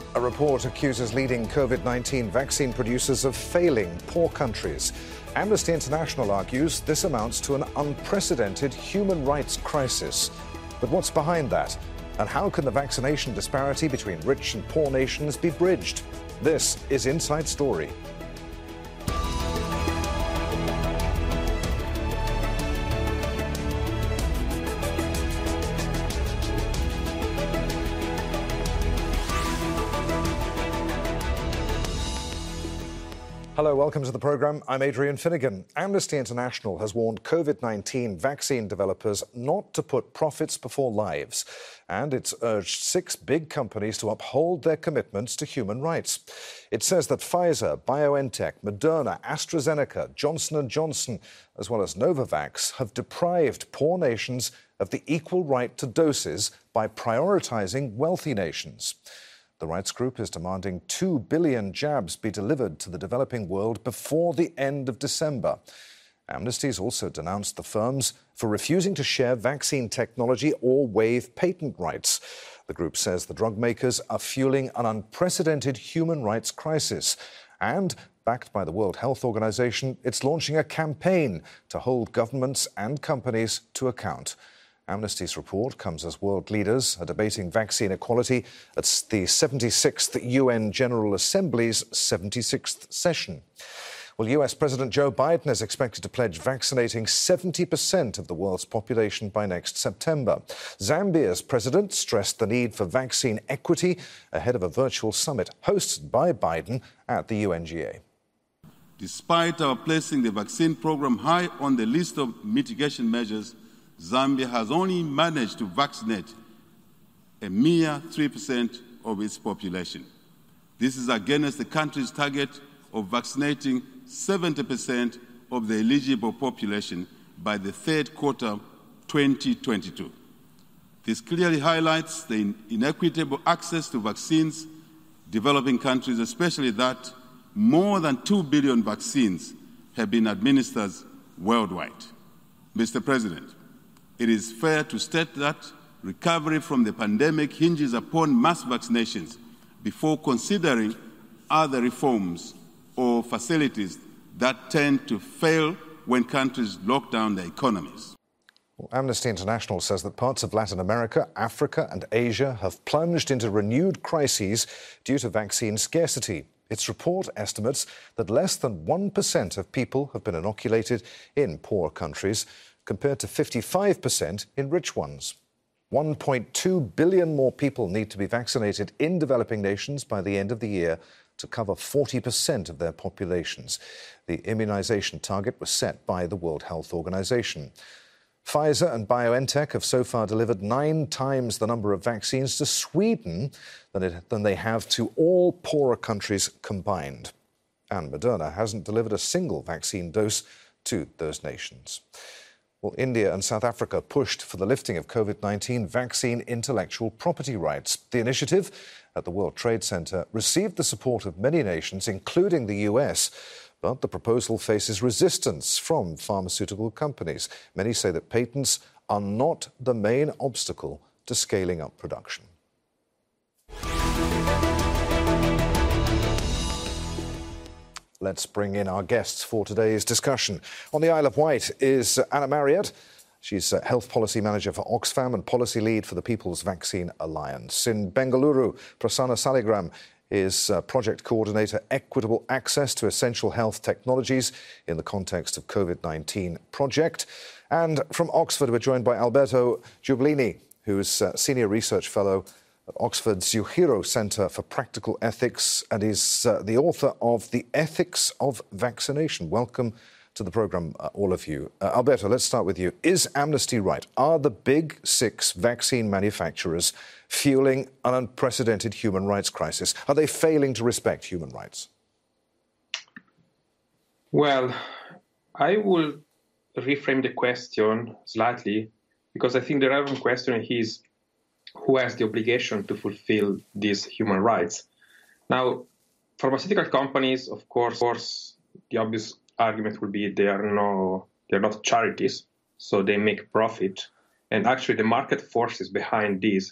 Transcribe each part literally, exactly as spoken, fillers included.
A report accuses leading COVID nineteen vaccine producers of failing poor countries. Amnesty International argues this amounts to an unprecedented human rights crisis. But what's behind that? And how can the vaccination disparity between rich and poor nations be bridged? This is Inside Story. Hello, welcome to the programme. I'm Adrian Finnegan. Amnesty International has warned COVID nineteen vaccine developers not to put profits before lives, and it's urged six big companies to uphold their commitments to human rights. It says that Pfizer, BioNTech, Moderna, AstraZeneca, Johnson and Johnson, as well as Novavax, have deprived poor nations of the equal right to doses by prioritising wealthy nations. The rights group is demanding two billion jabs be delivered to the developing world before the end of December. Amnesty has also denounced the firms for refusing to share vaccine technology or waive patent rights. The group says the drug makers are fueling an unprecedented human rights crisis. And, backed by the World Health Organization, it's launching a campaign to hold governments and companies to account. Amnesty's report comes as world leaders are debating vaccine equality at the seventy-sixth U N General Assembly's seventy-sixth session. Well, U S President Joe Biden is expected to pledge vaccinating seventy percent of the world's population by next September. Zambia's president stressed the need for vaccine equity ahead of a virtual summit hosted by Biden at the U N G A. Despite our placing the vaccine program high on the list of mitigation measures, Zambia has only managed to vaccinate a mere three percent of its population. This is against the country's target of vaccinating seventy percent of the eligible population by the third quarter twenty twenty-two. This clearly highlights the inequitable access to vaccines developing countries, especially that more than two billion vaccines have been administered worldwide. Mister President, it is fair to state that recovery from the pandemic hinges upon mass vaccinations before considering other reforms or facilities that tend to fail when countries lock down their economies. Well, Amnesty International says that parts of Latin America, Africa and Asia have plunged into renewed crises due to vaccine scarcity. Its report estimates that less than one percent of people have been inoculated in poor countries, compared to fifty-five percent in rich ones. one point two billion more people need to be vaccinated in developing nations by the end of the year to cover forty percent of their populations. The immunisation target was set by the World Health Organization. Pfizer and BioNTech have so far delivered nine times the number of vaccines to Sweden than, it, than they have to all poorer countries combined. And Moderna hasn't delivered a single vaccine dose to those nations. Well, India and South Africa pushed for the lifting of COVID nineteen vaccine intellectual property rights. The initiative at the World Trade Center received the support of many nations, including the U S, but the proposal faces resistance from pharmaceutical companies. Many say that patents are not the main obstacle to scaling up production. Let's bring in our guests for today's discussion. On the Isle of Wight is Anna Marriott. She's Health Policy Manager for Oxfam and Policy Lead for the People's Vaccine Alliance. In Bengaluru, Prasanna Saligram is Project Coordinator, Equitable Access to Essential Health Technologies in the context of COVID nineteen project. And from Oxford, we're joined by Alberto Giublini, who is Senior Research Fellow at Oxford's Uehiro Centre for Practical Ethics and is uh, the author of The Ethics of Vaccination. Welcome to the programme, uh, all of you. Uh, Alberto, let's start with you. Is Amnesty right? Are the big six vaccine manufacturers fueling an unprecedented human rights crisis? Are they failing to respect human rights? Well, I will reframe the question slightly, because I think the relevant question is who has the obligation to fulfill these human rights. Now, pharmaceutical companies, of course, of course the obvious argument will be they are no, they're not charities, so they make profit. And actually, the market forces behind this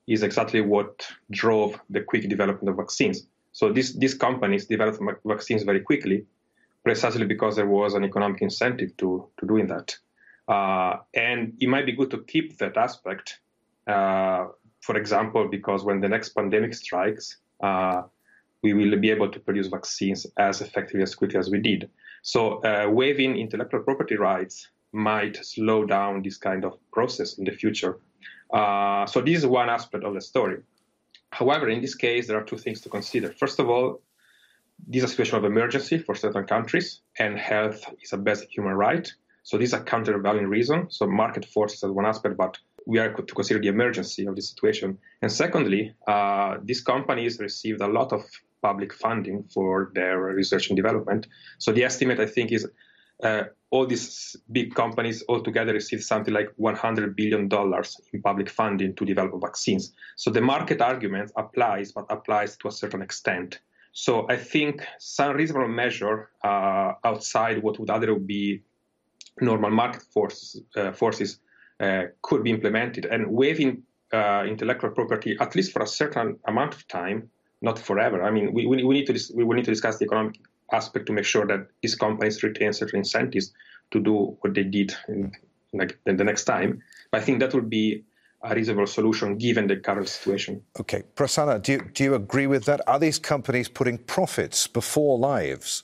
is exactly what drove the quick development of vaccines. So these, these companies developed vaccines very quickly, precisely because there was an economic incentive to, to doing that. Uh, and it might be good to keep that aspect, uh, for example, because when the next pandemic strikes, uh, we will be able to produce vaccines as effectively as quickly as we did. So uh, waiving intellectual property rights might slow down this kind of process in the future. Uh, so this is one aspect of the story. However, in this case, there are two things to consider. First of all, this is a situation of emergency for certain countries, and health is a basic human right. So this is a countervailing reason. So market forces are one aspect, but we are to consider the emergency of the situation. And secondly, uh, these companies received a lot of public funding for their research and development. So the estimate, I think, is uh, all these big companies altogether received something like one hundred billion dollars in public funding to develop vaccines. So the market argument applies, but applies to a certain extent. So I think some reasonable measure uh, outside what would otherwise be normal market forces, uh, forces uh, could be implemented. And waiving uh, intellectual property, at least for a certain amount of time, not forever. I mean, we, we, we need to dis- we will need to discuss the economic aspect to make sure that these companies retain certain incentives to do what they did in, like, in the next time. But I think that would be a reasonable solution given the current situation. Okay, Prasanna, do you, do you agree with that? Are these companies putting profits before lives?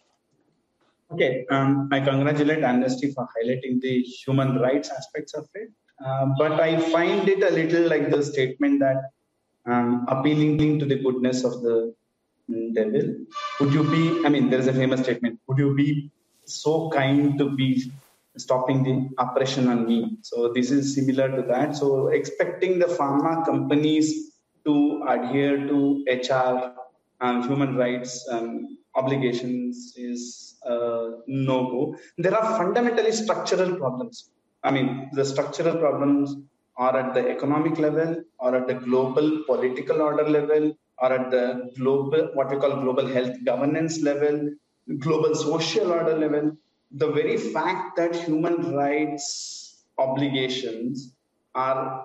Okay, um, I congratulate Amnesty for highlighting the human rights aspects of it. Uh, but I find it a little like the statement that um, appealing to the goodness of the devil. Would you be, I mean, there is a famous statement, would you be so kind to be stopping the oppression on me? So this is similar to that. So expecting the pharma companies to adhere to H R, um, human rights um, obligations is uh, no-go. There are fundamentally structural problems. I mean, the structural problems are at the economic level, or at the global political order level, or at the global, what we call global health governance level, global social order level. The very fact that human rights obligations are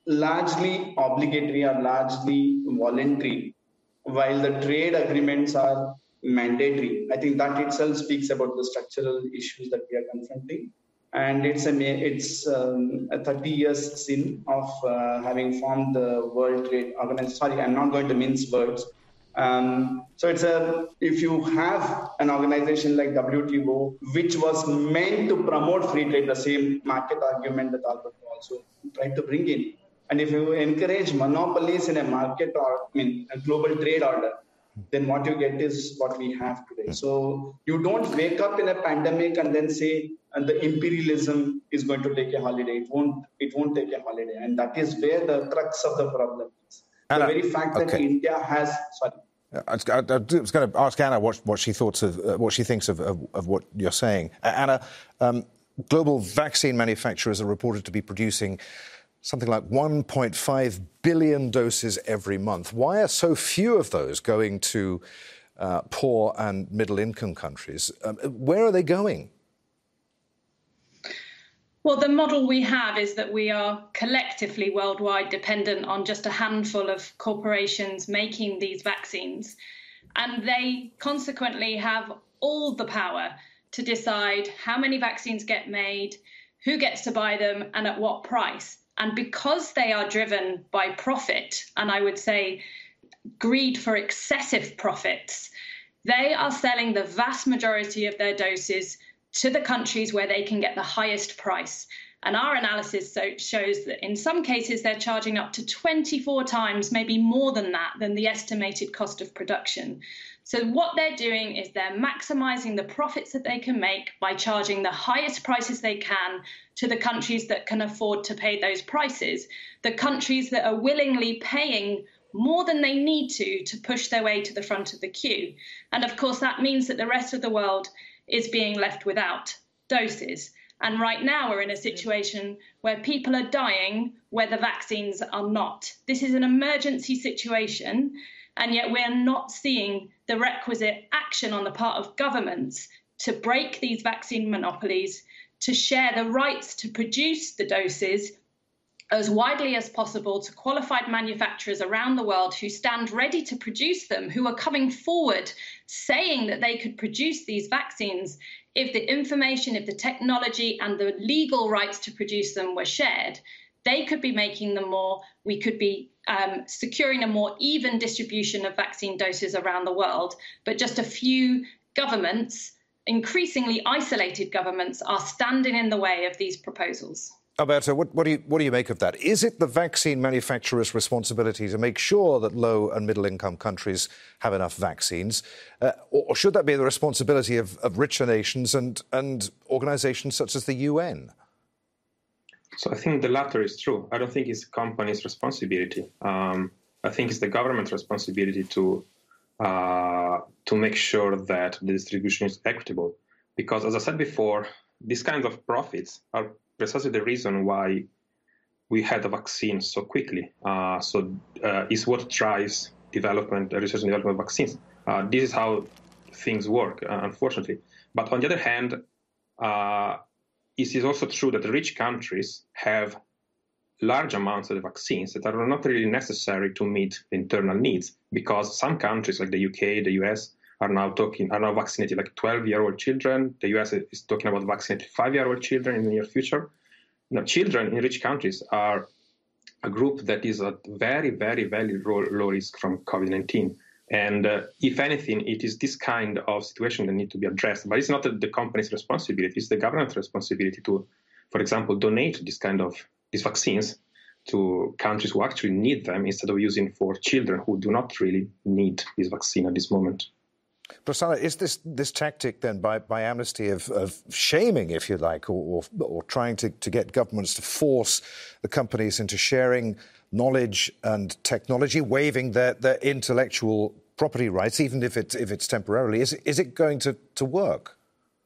largely obligatory or largely voluntary, while the trade agreements are mandatory, I think that itself speaks about the structural issues that we are confronting. And it's a it's um, a thirty years sin of uh, having formed the World Trade Organization. Sorry, I'm not going to mince words. Um, so it's a if you have an organization like W T O, which was meant to promote free trade, the same market argument that Albert also tried to bring in, and if you encourage monopolies in a market or I mean a global trade order, then what you get is what we have today. So you don't wake up in a pandemic and then say, and the imperialism is going to take a holiday. It won't. It won't take a holiday, and that is where the crux of the problem is. Anna, the very fact that okay. India has. Sorry. I was, I was going to ask Anna what, what she thoughts of uh, what she thinks of, of, of what you're saying. Uh, Anna, um, global vaccine manufacturers are reported to be producing something like one point five billion doses every month. Why are so few of those going to uh, poor and middle-income countries? Um, where are they going? Well, the model we have is that we are collectively worldwide dependent on just a handful of corporations making these vaccines. And they consequently have all the power to decide how many vaccines get made, who gets to buy them, and at what price. And because they are driven by profit, and I would say greed for excessive profits, they are selling the vast majority of their doses to the countries where they can get the highest price. And our analysis so shows that in some cases they're charging up to twenty-four times, maybe more than that, than the estimated cost of production. So what they're doing is they're maximizing the profits that they can make by charging the highest prices they can to the countries that can afford to pay those prices, the countries that are willingly paying more than they need to to push their way to the front of the queue. And of course, that means that the rest of the world is being left without doses. And right now we're in a situation where people are dying where the vaccines are not. This is an emergency situation, and yet we're not seeing the requisite action on the part of governments to break these vaccine monopolies, to share the rights to produce the doses, as widely as possible to qualified manufacturers around the world who stand ready to produce them, who are coming forward saying that they could produce these vaccines if the information, if the technology and the legal rights to produce them were shared. They could be making them more. We could be um, securing a more even distribution of vaccine doses around the world. But just a few governments, increasingly isolated governments, are standing in the way of these proposals. Alberto, what, what, do you, what do you make of that? Is it the vaccine manufacturers' responsibility to make sure that low and middle-income countries have enough vaccines? Uh, or, or should that be the responsibility of, of richer nations and, and organisations such as the U N? So I think the latter is true. I don't think it's companies' responsibility. Um, I think it's the government's responsibility to uh, to make sure that the distribution is equitable. Because, as I said before, these kinds of profits are precisely the reason why we had a vaccine so quickly. Uh, so uh, it's what drives development, research and development of vaccines. Uh, this is how things work, uh, unfortunately. But on the other hand, uh, it is also true that rich countries have large amounts of the vaccines that are not really necessary to meet internal needs, because some countries like the U K, the U S, are now talking are now vaccinating like twelve-year-old children. The U S is talking about vaccinating five-year-old children in the near future. Now, children in rich countries are a group that is at very, very, very low, low risk from COVID nineteen. And uh, if anything, it is this kind of situation that need to be addressed. But it's not the company's responsibility; it's the government's responsibility to, for example, donate this kind of these vaccines to countries who actually need them, instead of using for children who do not really need this vaccine at this moment. Prasanna, is this this tactic then by, by Amnesty of, of shaming, if you like, or, or, or trying to, to get governments to force the companies into sharing knowledge and technology, waiving their, their intellectual property rights, even if it's, if it's temporarily, is, is it going to, to work?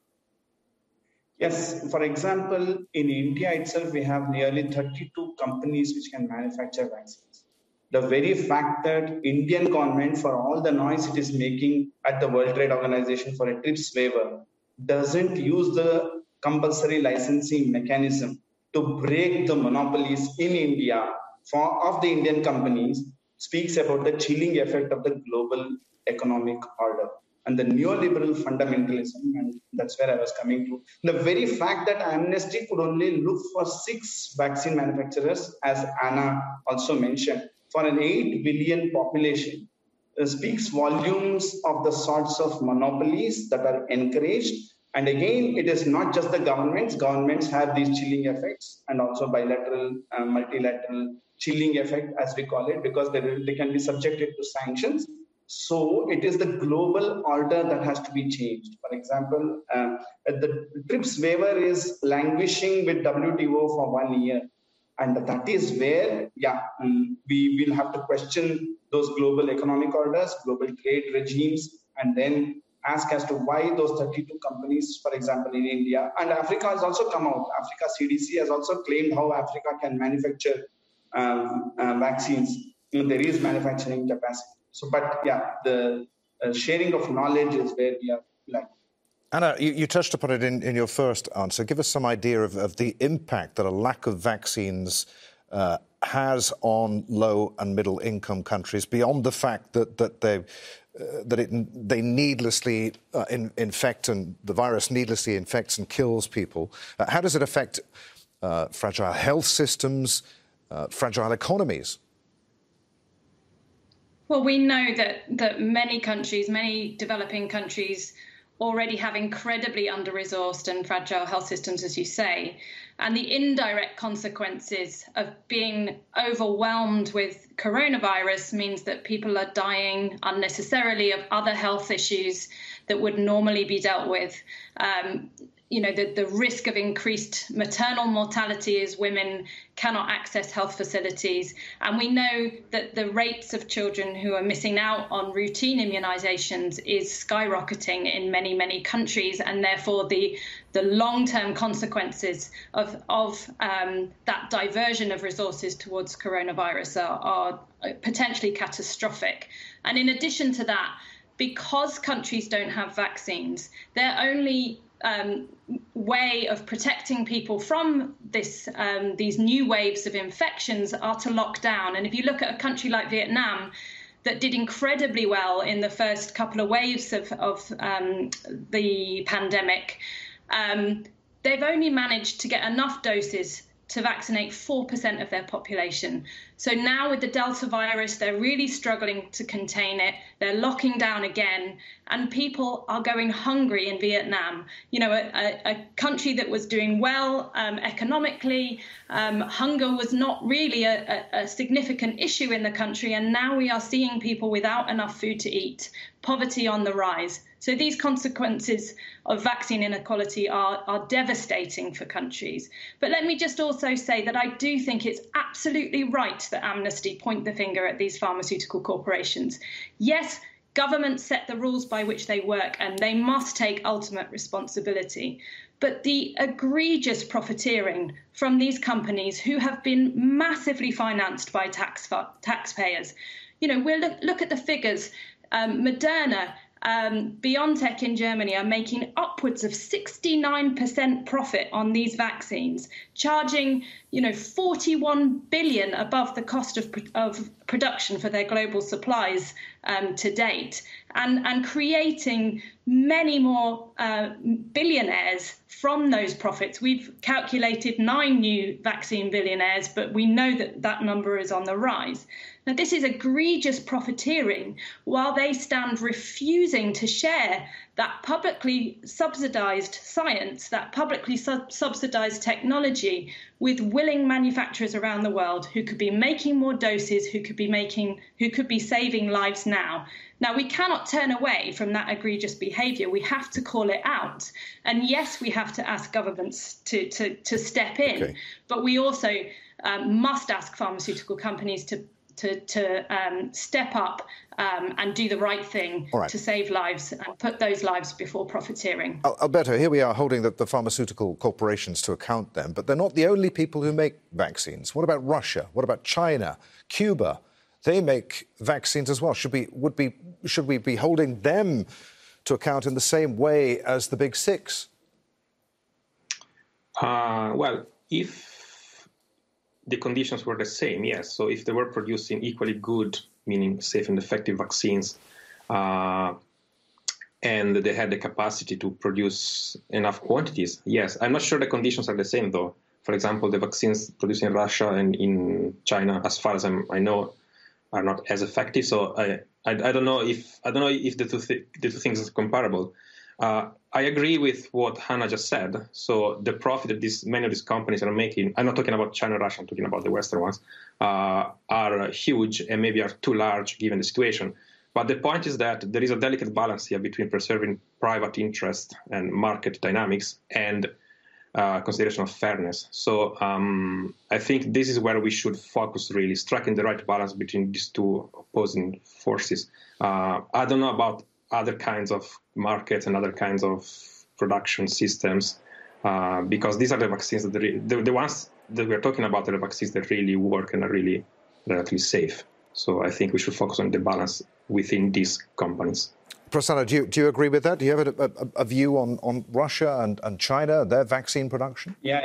Yes. For example, in India itself, we have nearly thirty-two companies which can manufacture vaccines. The very fact that Indian government, for all the noise it is making at the World Trade Organization for a TRIPS waiver, doesn't use the compulsory licensing mechanism to break the monopolies in India for, of the Indian companies, speaks about the chilling effect of the global economic order and the neoliberal fundamentalism, and that's where I was coming to. The very fact that Amnesty could only look for six vaccine manufacturers, as Anna also mentioned, for an eight billion population, uh, speaks volumes of the sorts of monopolies that are encouraged. And again, it is not just the governments. Governments have these chilling effects, and also bilateral, uh, multilateral chilling effect, as we call it, because they, will, they can be subjected to sanctions. So it is the global order that has to be changed. For example, uh, the TRIPS waiver is languishing with W T O for one year. And that is where, yeah, um, we will have to question those global economic orders, global trade regimes, and then ask as to why those thirty-two companies, for example, in India, and Africa has also come out. Africa C D C has also claimed how Africa can manufacture um, uh, vaccines. You know, there is manufacturing capacity. So, but yeah, the uh, sharing of knowledge is where we are like. Anna, you, you touched upon it in, in your first answer. Give us some idea of, of the impact that a lack of vaccines uh, has on low and middle income countries, beyond the fact that that they uh, that it, they needlessly uh, in, infect and the virus needlessly infects and kills people. Uh, how does it affect uh, fragile health systems, uh, fragile economies? Well, we know that that many countries, many developing countries, already have incredibly under-resourced and fragile health systems, as you say. And the indirect consequences of being overwhelmed with coronavirus means that people are dying unnecessarily of other health issues that would normally be dealt with. Um, you know, the, the risk of increased maternal mortality as women cannot access health facilities. And we know that the rates of children who are missing out on routine immunizations is skyrocketing in many, many countries. And therefore, the the long-term consequences of, of um, that diversion of resources towards coronavirus are, are potentially catastrophic. And in addition to that, because countries don't have vaccines, they're only um, way of protecting people from this um, these new waves of infections are to lock down. And if you look at a country like Vietnam, that did incredibly well in the first couple of waves of, of um, the pandemic, um, they've only managed to get enough doses to vaccinate four percent of their population. So now with the Delta virus, they're really struggling to contain it. They're locking down again, and people are going hungry in Vietnam. You know, a, a country that was doing well um, economically. Um, hunger was not really a, a, a significant issue in the country, and now we are seeing people without enough food to eat, poverty on the rise. So these consequences of vaccine inequality are, are devastating for countries. But let me just also say that I do think it's absolutely right that Amnesty point the finger at these pharmaceutical corporations. Yes, governments set the rules by which they work, and they must take ultimate responsibility. But the egregious profiteering from these companies who have been massively financed by tax taxpayers. You know, we'll look, look at the figures. Um, Moderna, Um, BioNTech in Germany are making upwards of sixty-nine percent profit on these vaccines, charging, you know, forty-one billion above the cost of, of production for their global supplies um, to date, and, and creating many more uh, billionaires from those profits. We've calculated nine new vaccine billionaires, but we know that that number is on the rise. Now, this is egregious profiteering while they stand refusing to share that publicly subsidized science, that publicly sub- subsidized technology with willing manufacturers around the world who could be making more doses, who could be making, who could be saving lives now. Now, we cannot turn away from that egregious behavior. We have to call it out. And yes, we have to ask governments to, to, to step in, okay. But we also um, must ask pharmaceutical companies to to, to um, step up um, and do the right thing right. to save lives and put those lives before profiteering. Alberto, here we are holding the, the pharmaceutical corporations to account then, but they're not the only people who make vaccines. What about Russia? What about China? Cuba? They make vaccines as well. Should we, would be, should we be holding them to account in the same way as the big six? Uh, well, if the conditions were the same, yes. So if they were producing equally good, meaning safe and effective vaccines, uh, and they had the capacity to produce enough quantities, yes. I'm not sure the conditions are the same, though. For example, the vaccines produced in Russia and in China, as far as I'm, I know, are not as effective. So I, I, I don't know if I don't know if the two th- the two things are comparable. Uh, I agree with what Hannah just said. So the profit that these, many of these companies are making, I'm not talking about China and Russia, I'm talking about the Western ones, uh, are huge and maybe are too large given the situation. But the point is that there is a delicate balance here between preserving private interest and market dynamics and uh, consideration of fairness. So um, I think this is where we should focus, really, striking the right balance between these two opposing forces. Uh, I don't know about other kinds of markets and other kinds of production systems, uh, because these are the vaccines that re- the, the ones that we're talking about are the vaccines that really work and are really relatively safe. So I think we should focus on the balance within these companies. Prasanna, do you, do you agree with that? Do you have a, a, a view on, on Russia and, and China, their vaccine production? Yeah,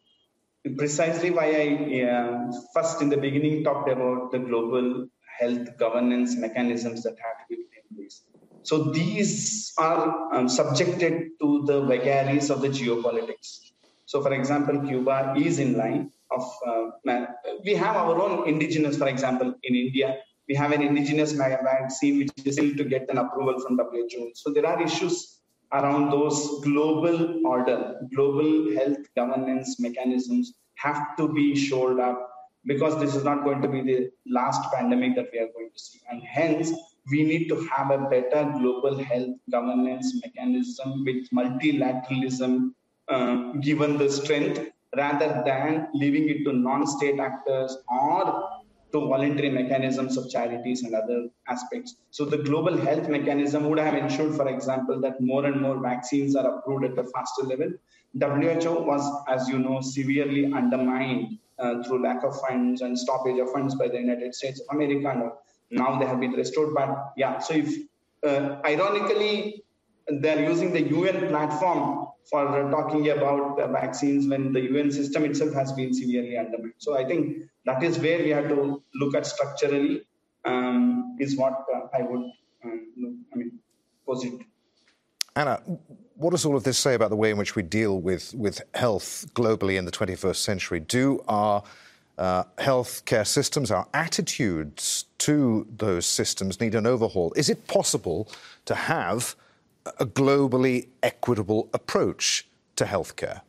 yeah. Precisely why I uh, first in the beginning talked about the global health governance mechanisms that have to be put in place. So these are um, subjected to the vagaries of the geopolitics. So, for example, Cuba is in line of, uh, we have our own indigenous, for example, in India, we have an indigenous vaccine which is still to get an approval from W H O. So there are issues around those global order, global health governance mechanisms have to be shored up, because this is not going to be the last pandemic that we are going to see. And hence, we need to have a better global health governance mechanism with multilateralism uh, given the strength, rather than leaving it to non-state actors or to voluntary mechanisms of charities and other aspects. So the global health mechanism would have ensured, for example, that more and more vaccines are approved at a faster level. W H O was, as you know, severely undermined uh, through lack of funds and stoppage of funds by the United States of America. Now they have been restored, but yeah, so if uh, ironically, they're using the U N platform for talking about the vaccines when the U N system itself has been severely undermined. So I think that is where we have to look at structurally, um, is what uh, I would um, look, I mean, posit. Anna, what does all of this say about the way in which we deal with, with health globally in the twenty-first century? Do our uh, healthcare systems, our attitudes to those systems need an overhaul? Is it possible to have a globally equitable approach to healthcare?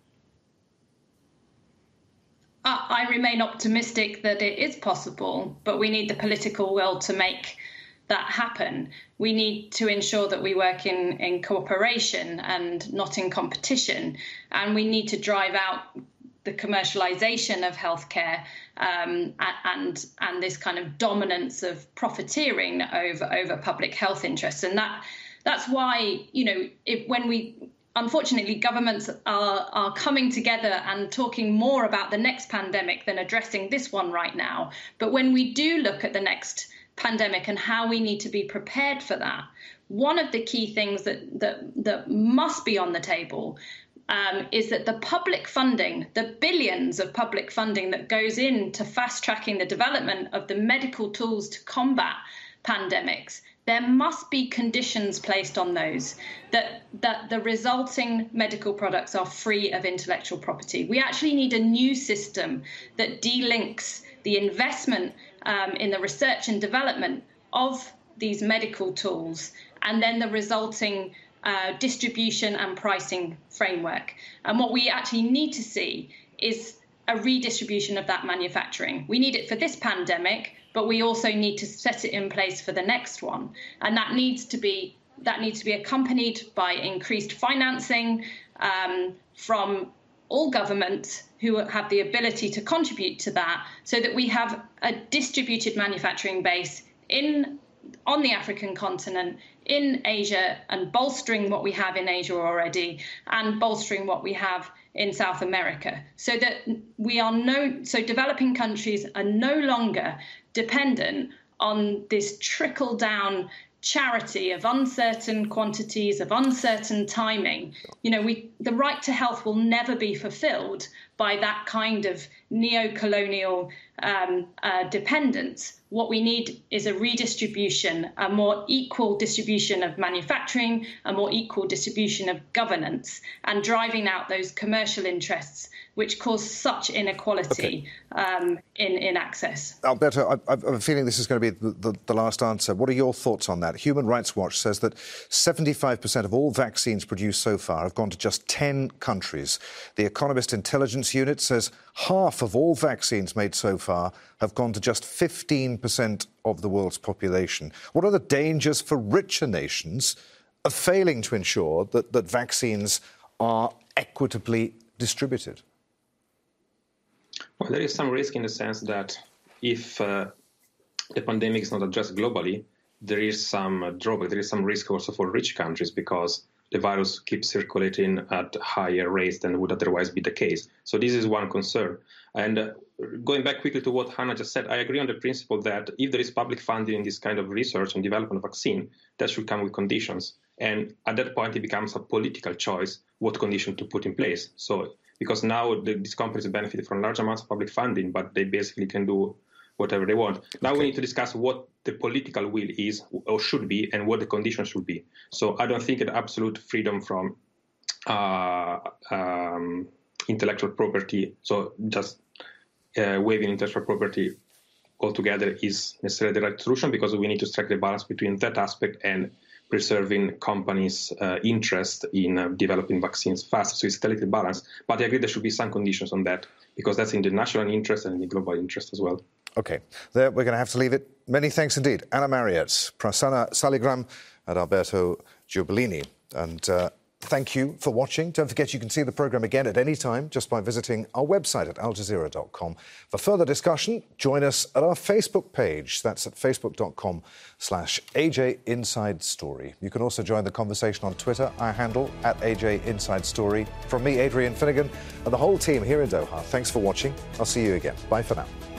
I remain optimistic that it is possible, but we need the political will to make that happen. We need to ensure that we work in, in cooperation and not in competition. And we need to drive out the commercialization of healthcare um, and, and this kind of dominance of profiteering over, over public health interests. And that that's why, you know, if, when we unfortunately, governments are, are coming together and talking more about the next pandemic than addressing this one right now. But when we do look at the next pandemic and how we need to be prepared for that, one of the key things that that, that must be on the table um, is that the public funding, the billions of public funding that goes into fast-tracking the development of the medical tools to combat pandemics, there must be conditions placed on those, that, that the resulting medical products are free of intellectual property. We actually need a new system that delinks the investment um, in the research and development of these medical tools and then the resulting uh, distribution and pricing framework. And what we actually need to see is a redistribution of that manufacturing. We need it for this pandemic, but we also need to set it in place for the next one. And that needs to be that needs to be accompanied by increased financing um, from all governments who have the ability to contribute to that, so that we have a distributed manufacturing base in on the African continent, in Asia, and bolstering what we have in Asia already, and bolstering what we have in South America, so that we are no so developing countries are no longer dependent on this trickle down charity of uncertain quantities, of uncertain timing. You know, we the right to health will never be fulfilled by that kind of neo-colonial um, uh, dependence. What we need is a redistribution, a more equal distribution of manufacturing, a more equal distribution of governance, and driving out those commercial interests which cause such inequality okay. um, in, in access. Alberto, I, I have a feeling this is going to be the, the, the last answer. What are your thoughts on that? Human Rights Watch says that seventy-five percent of all vaccines produced so far have gone to just ten countries. The Economist Intelligence Unit says half of all vaccines made so far have gone to just fifteen percent of the world's population. What are the dangers for richer nations of failing to ensure that, that vaccines are equitably distributed? Well, there is some risk in the sense that if uh, the pandemic is not addressed globally, there is some uh, drawback, there is some risk also for rich countries, because the virus keeps circulating at higher rates than would otherwise be the case. So this is one concern. And uh, going back quickly to what Hannah just said, I agree on the principle that if there is public funding in this kind of research and development of vaccine, that should come with conditions. And at that point, it becomes a political choice what condition to put in place. So because now the, these companies benefit from large amounts of public funding, but they basically can do whatever they want. Now okay. we need to discuss what the political will is or should be and what the conditions should be. So I don't think that absolute freedom from uh, um, intellectual property, so just uh, waiving intellectual property altogether is necessarily the right solution, because we need to strike the balance between that aspect and preserving companies' uh, interest in uh, developing vaccines fast. So it's a delicate balance. But I agree there should be some conditions on that, because that's in the national interest and in the global interest as well. OK. There, we're going to have to leave it. Many thanks indeed. Anna Marriott, Prasanna Saligram and Alberto Giubilini. And uh, thank you for watching. Don't forget you can see the programme again at any time just by visiting our website at al jazeera dot com. For further discussion, join us at our Facebook page. That's at facebook dot com slash A J Inside Story. You can also join the conversation on Twitter, our handle at A J Inside Story. From me, Adrian Finnegan, and the whole team here in Doha, thanks for watching. I'll see you again. Bye for now.